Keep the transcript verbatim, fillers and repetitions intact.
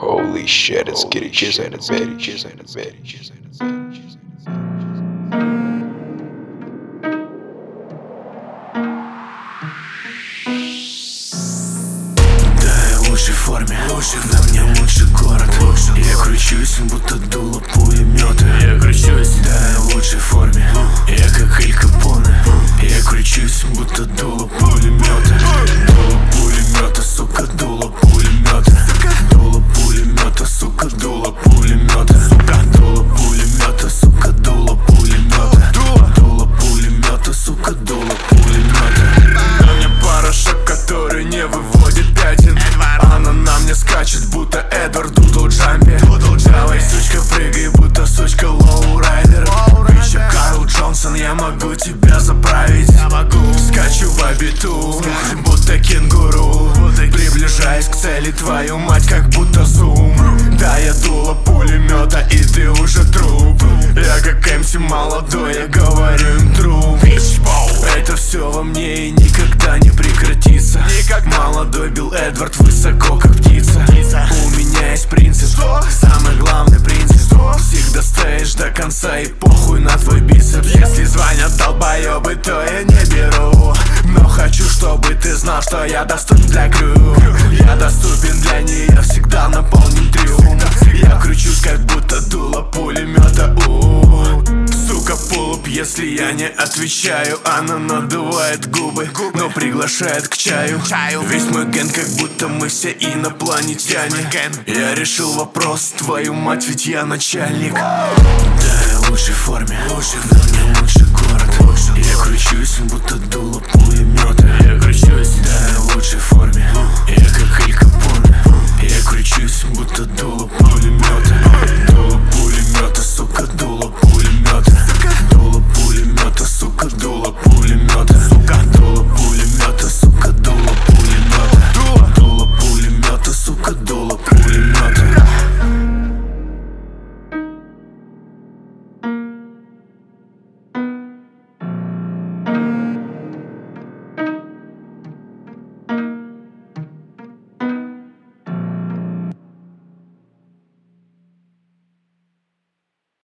Holy shit, it's getting cheese and it's very cheese and it's very cheese and it's very cheese and it's very cheese. Да, я в лучшей форме, на мне лучший город. Я кручусь, будто дуло пулемета. Я кручусь, да, я в лучшей форме. Я как Эль Капоне. Я кручусь, будто дуло пулемета. Дуло пулемета, сука, дуло пулемета. Дуло пулемета, сука, дуло пулемета. Дуло пулемета, сука, дуло пулемета. Дуло пулемета, сука, дуло пулемета. На мне порошок, который не выводит пятен. Она на мне скачет, будто Эдвард Дудл Джампи. Давай, сучка, прыгай, будто сучка лоурайдер. Бича Карл Джонсон, я могу тебя заправить. Скачу в обиту, будто кенгуру. Приближаясь к цели, твою мать, как будто зум. Да, я дуло пулемета, и ты уже труп. Я как эм си молодой, я говорю им труп. Это все во мне и никогда не прекратится. Молодой Билл Эдвард, высоко как птица. У меня есть принцип, самый главный принцип. Всегда стоишь до конца и похуй на твой бицепс. Если звонят долбоебы, то я не беру. Но хочу, чтобы ты знал, что я доступен для крю. Я доступен для нее, всегда наполнен триумф. Я кручусь, как будто дуло пулемета. У-у-у. Сука, пулуп, если я не отвечаю. Она надувает губы, но приглашает к чаю. Весь мой ген, как будто мы все инопланетяне. Я решил вопрос, твою мать, ведь я начальник. Да, я в лучшей форме, на мне лучший город. Я кручусь, будто дуло пулемета. Я кручусь, да, я в лучшей форме. Я как Эль Капоне. Я кручусь, будто дуло